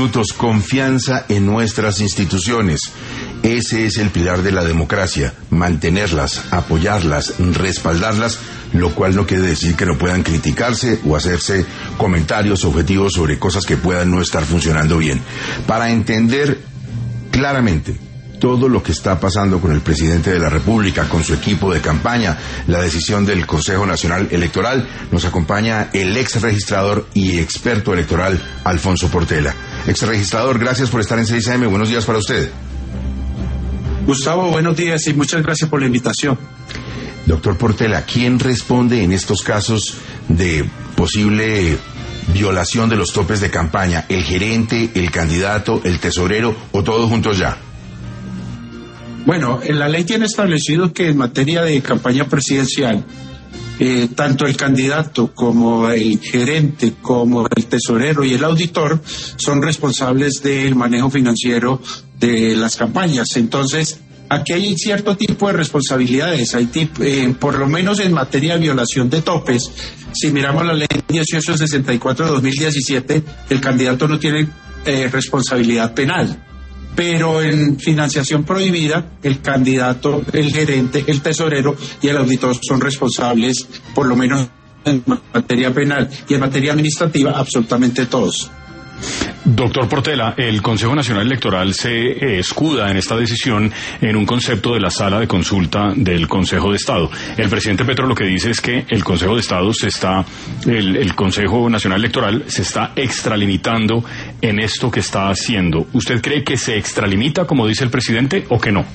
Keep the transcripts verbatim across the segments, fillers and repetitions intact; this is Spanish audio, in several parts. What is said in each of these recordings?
minutos, confianza en nuestras instituciones. Ese es el pilar de la democracia, mantenerlas, apoyarlas, respaldarlas, lo cual no quiere decir que no puedan criticarse o hacerse comentarios objetivos sobre cosas que puedan no estar funcionando bien. Para entender claramente todo lo que está pasando con el presidente de la República, con su equipo de campaña, la decisión del Consejo Nacional Electoral, nos acompaña el ex registrador y experto electoral Alfonso Portela. Ex registrador, gracias por estar en seis A M. Buenos días para usted. Gustavo, buenos días y muchas gracias por la invitación. Doctor Portela, ¿quién responde en estos casos de posible violación de los topes de campaña? ¿El gerente, el candidato, el tesorero o todos juntos ya? Bueno, la ley tiene establecido que en materia de campaña presidencial, eh, tanto el candidato como el gerente, como el tesorero y el auditor son responsables del manejo financiero de las campañas. Entonces, aquí hay cierto tipo de responsabilidades, hay tip, eh, por lo menos en materia de violación de topes. Si miramos la ley dieciocho sesenta y cuatro de dos mil diecisiete, el candidato no tiene eh, responsabilidad penal. Pero en financiación prohibida, el candidato, el gerente, el tesorero y el auditor son responsables, por lo menos en materia penal, y en materia administrativa, absolutamente todos. Doctor Portela, el Consejo Nacional Electoral se eh, escuda en esta decisión en un concepto de la sala de consulta del Consejo de Estado. El presidente Petro lo que dice es que el Consejo de Estado se está, el, el Consejo Nacional Electoral se está extralimitando en esto que está haciendo. ¿Usted cree que se extralimita, como dice el presidente, o que no?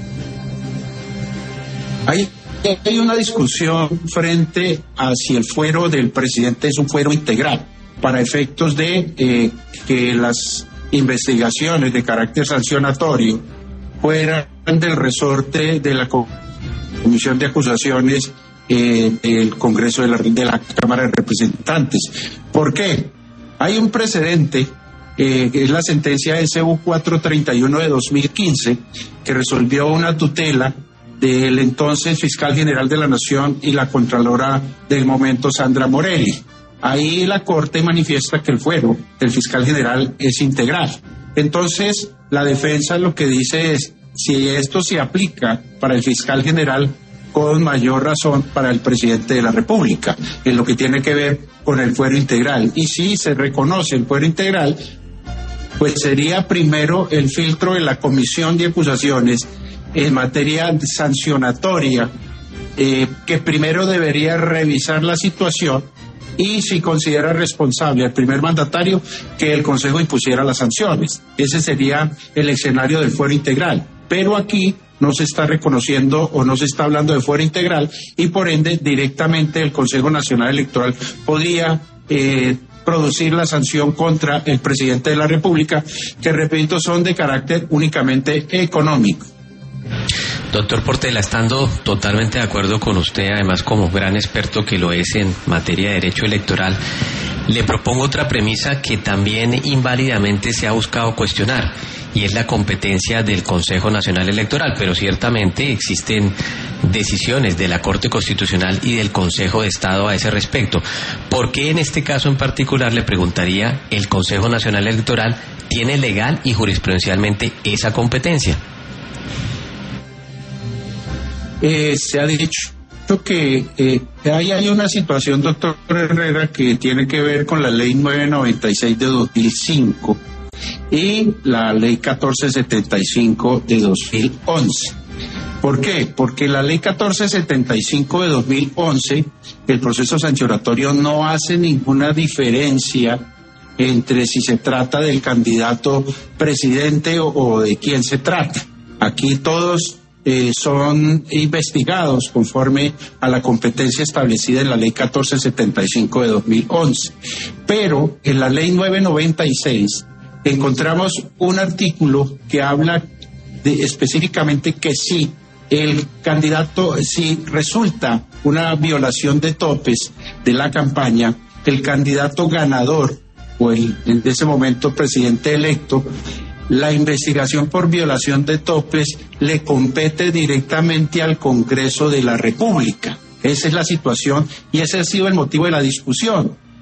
Hay, hay una discusión frente a si el fuero del presidente es un fuero integral, para efectos de eh, que las investigaciones de carácter sancionatorio fueran del resorte de la Comisión de Acusaciones eh, del Congreso de la, de la Cámara de Representantes. ¿Por qué? Hay un precedente, eh, que es la sentencia S U cuatrocientos treinta y uno de dos mil quince, que resolvió una tutela del entonces fiscal general de la Nación y la contralora del momento, Sandra Morelli. Ahí la Corte manifiesta que el fuero del fiscal general es integral. Entonces, la defensa lo que dice es, si esto se aplica para el fiscal general, con mayor razón para el presidente de la República, en lo que tiene que ver con el fuero integral. Y si se reconoce el fuero integral, pues sería primero el filtro de la Comisión de Acusaciones en materia sancionatoria, eh, que primero debería revisar la situación, y si considera responsable al primer mandatario, que el Consejo impusiera las sanciones. Ese sería el escenario del fuero integral. Pero aquí no se está reconociendo o no se está hablando de fuero integral, y por ende directamente el Consejo Nacional Electoral podría eh, producir la sanción contra el presidente de la República, que repito son de carácter únicamente económico. Doctor Portela, estando totalmente de acuerdo con usted, además como gran experto que lo es en materia de derecho electoral, le propongo otra premisa que también inválidamente se ha buscado cuestionar, y es la competencia del Consejo Nacional Electoral, pero ciertamente existen decisiones de la Corte Constitucional y del Consejo de Estado a ese respecto. ¿Por qué en este caso en particular, le preguntaría, el Consejo Nacional Electoral tiene legal y jurisprudencialmente esa competencia? Eh, se ha dicho que eh, ahí hay una situación, doctor Herrera, que tiene que ver con la ley nueve noventa y seis de dos mil cinco y la ley catorce setenta y cinco de dos mil once. ¿Por qué? Porque la ley catorce setenta y cinco de dos mil once, el proceso sancionatorio no hace ninguna diferencia entre si se trata del candidato presidente o, o de quién se trata. Aquí todos Eh, son investigados conforme a la competencia establecida en la ley catorce setenta y cinco de dos mil once. Pero en la ley nueve noventa y seis encontramos un artículo que habla de, específicamente que si el candidato, si resulta una violación de topes de la campaña, el candidato ganador o el, en ese momento presidente electo, la investigación por violación de topes le compete directamente al Congreso de la República. Esa es la situación y ese ha sido el motivo de la discusión.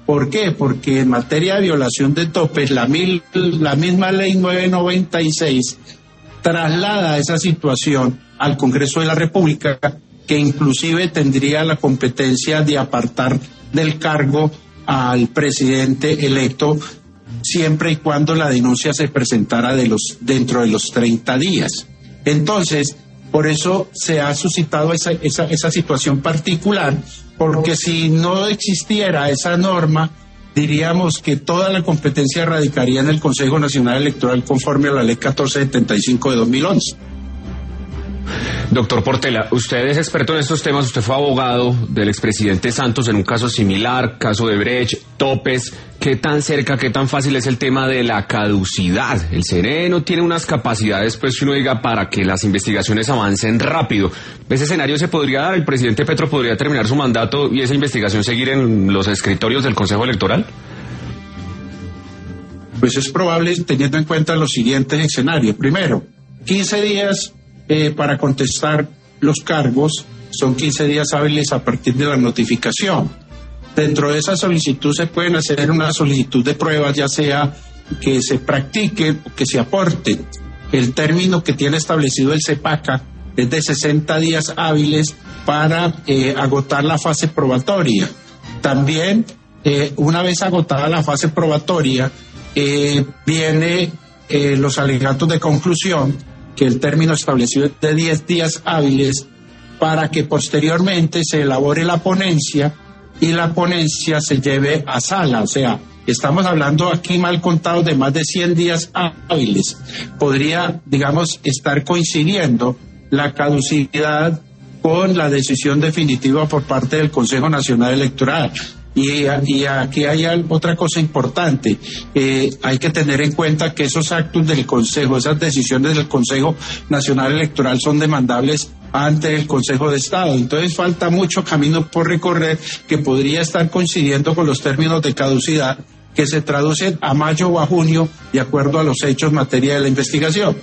¿Por qué? Porque en materia de violación de topes, la, mil, la misma ley nueve noventa y seis traslada esa situación al Congreso de la República, que inclusive tendría la competencia de apartar del cargo al presidente electo siempre y cuando la denuncia se presentara de los, dentro de los treinta días. Entonces, por eso se ha suscitado esa, esa, esa situación particular, porque si no existiera esa norma, diríamos que toda la competencia radicaría en el Consejo Nacional Electoral conforme a la Ley catorce setenta y cinco de dos mil once. Doctor Portela, usted es experto en estos temas, usted fue abogado del expresidente Santos en un caso similar, caso de Brecht, topes. ¿Qué tan cerca, qué tan fácil es el tema de la caducidad? El C N E no tiene unas capacidades, pues, que uno diga, para que las investigaciones avancen rápido. ¿Ese escenario se podría dar? ¿El presidente Petro podría terminar su mandato y esa investigación seguir en los escritorios del Consejo Electoral? Pues es probable, teniendo en cuenta los siguientes escenarios. Primero, quince días eh, para contestar los cargos, son quince días hábiles a partir de la notificación. Dentro de esa solicitud se pueden hacer una solicitud de pruebas, ya sea que se practiquen o que se aporten. El término que tiene establecido el CEPACA es de sesenta días hábiles para eh, agotar la fase probatoria. También, eh, una vez agotada la fase probatoria, eh, viene eh, los alegatos de conclusión, que el término establecido es de diez días hábiles, para que posteriormente se elabore la ponencia y la ponencia se lleve a sala. O sea, estamos hablando aquí mal contados de más de cien días hábiles. Podría, digamos, estar coincidiendo la caducidad con la decisión definitiva por parte del Consejo Nacional Electoral. Y, y aquí hay otra cosa importante. Eh, hay que tener en cuenta que esos actos del Consejo, esas decisiones del Consejo Nacional Electoral son demandables ante el Consejo de Estado. Entonces falta mucho camino por recorrer, que podría estar coincidiendo con los términos de caducidad que se traducen a mayo o a junio de acuerdo a los hechos en materia de la investigación.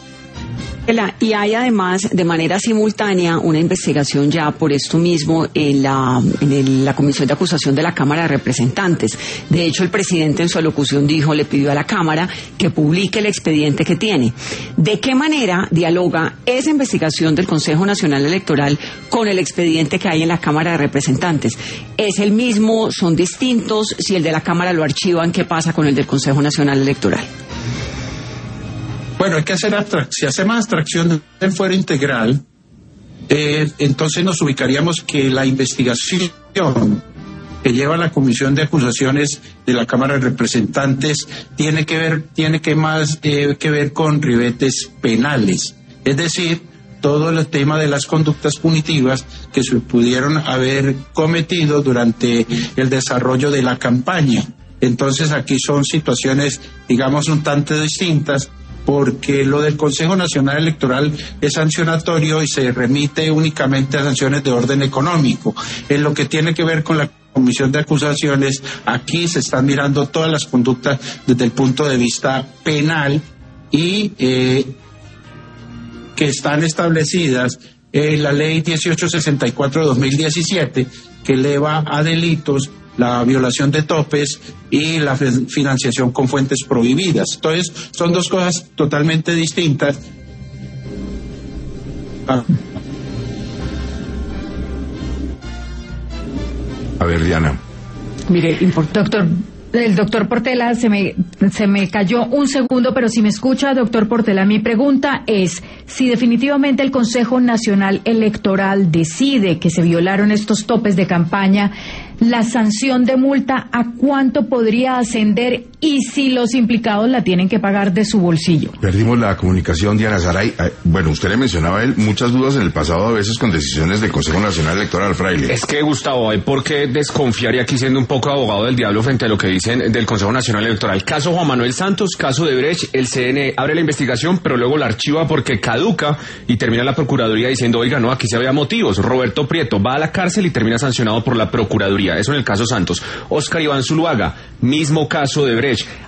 Y hay además de manera simultánea una investigación ya por esto mismo en la, en el, la Comisión de Acusación de la Cámara de Representantes. De hecho, el presidente en su alocución dijo, le pidió a la Cámara que publique el expediente que tiene. ¿De qué manera dialoga esa investigación del Consejo Nacional Electoral con el expediente que hay en la Cámara de Representantes? ¿Es el mismo? ¿Son distintos? Si el de la Cámara lo archivan, ¿qué pasa con el del Consejo Nacional Electoral? Bueno, hay que hacer abstracción. Si hacemos abstracción del fuero integral, eh, entonces nos ubicaríamos que la investigación que lleva la Comisión de Acusaciones de la Cámara de Representantes tiene que ver, tiene que más eh, que ver con ribetes penales, es decir, todo el tema de las conductas punitivas que se pudieron haber cometido durante el desarrollo de la campaña. Entonces aquí son situaciones, digamos, un tanto distintas, porque lo del Consejo Nacional Electoral es sancionatorio y se remite únicamente a sanciones de orden económico. En lo que tiene que ver con la Comisión de Acusaciones, aquí se están mirando todas las conductas desde el punto de vista penal y eh, que están establecidas en la Ley dieciocho sesenta y cuatro de dos mil diecisiete, que eleva a delitos la violación de topes y la financiación con fuentes prohibidas. Entonces, son dos cosas totalmente distintas. Ah. A ver, Diana. Mire, doctor, el doctor Portela, se me, se me cayó un segundo, pero si me escucha, doctor Portela, mi pregunta es, si definitivamente el Consejo Nacional Electoral decide que se violaron estos topes de campaña, la sanción de multa, ¿a cuánto podría ascender y si los implicados la tienen que pagar de su bolsillo? Perdimos la comunicación, Diana Saray. Bueno, usted le mencionaba a él muchas dudas en el pasado, a veces con decisiones del Consejo Nacional Electoral, Fraile. Es que, Gustavo, hay por qué desconfiar, y aquí siendo un poco abogado del diablo frente a lo que dicen del Consejo Nacional Electoral. Caso Juan Manuel Santos, caso de Brecht, el C N E abre la investigación, pero luego la archiva porque caduca y termina la Procuraduría diciendo, oiga, no, aquí se había motivos. Roberto Prieto va a la cárcel y termina sancionado por la Procuraduría. Eso en el caso Santos. Oscar Iván Zuluaga, mismo caso de Brecht.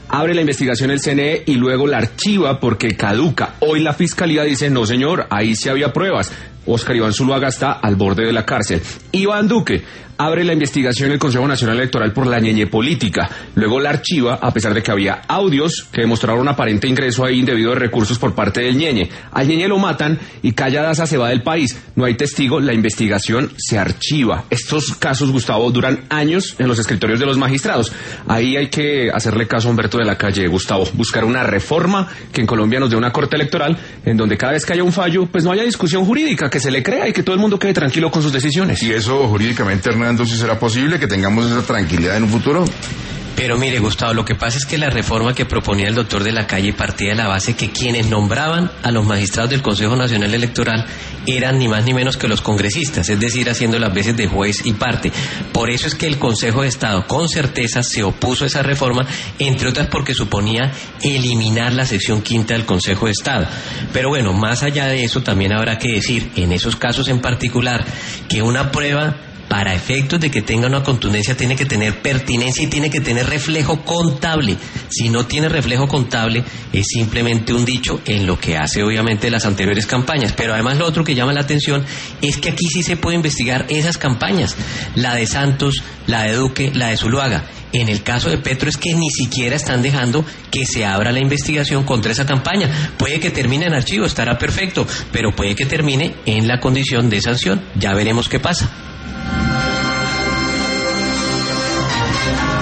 abre la investigación el C N E y luego la archiva porque caduca. Hoy la Fiscalía dice, no señor, ahí sí había pruebas. Óscar Iván Zuluaga está al borde de la cárcel. Iván Duque abre la investigación el Consejo Nacional Electoral por la ñeñe política. Luego la archiva, a pesar de que había audios que demostraron un aparente ingreso ahí indebido de recursos por parte del ñeñe. Al ñeñe lo matan y Calla Daza se va del país. No hay testigo, la investigación se archiva. Estos casos, Gustavo, duran años en los escritorios de los magistrados. Ahí hay que hacerle caso a Humberto de la Calle, Gustavo. Buscar una reforma que en Colombia nos dé una corte electoral en donde cada vez que haya un fallo, pues no haya discusión jurídica, que se le crea y que todo el mundo quede tranquilo con sus decisiones. Y eso jurídicamente, Hernando, si será posible que tengamos esa tranquilidad en un futuro. Pero mire, Gustavo, lo que pasa es que la reforma que proponía el doctor de la Calle partía de la base que quienes nombraban a los magistrados del Consejo Nacional Electoral eran ni más ni menos que los congresistas, es decir, haciendo las veces de juez y parte. Por eso es que el Consejo de Estado con certeza se opuso a esa reforma, entre otras porque suponía eliminar la sección quinta del Consejo de Estado. Pero bueno, más allá de eso también habrá que decir, en esos casos en particular, que una prueba para efectos de que tenga una contundencia tiene que tener pertinencia y tiene que tener reflejo contable. Si no tiene reflejo contable es simplemente un dicho en lo que hace obviamente las anteriores campañas. Pero además lo otro que llama la atención es que aquí sí se puede investigar esas campañas, la de Santos, la de Duque, la de Zuluaga. En el caso de Petro es que ni siquiera están dejando que se abra la investigación contra esa campaña. Puede que termine en archivo, estará perfecto, pero puede que termine en la condición de sanción. Ya veremos qué pasa.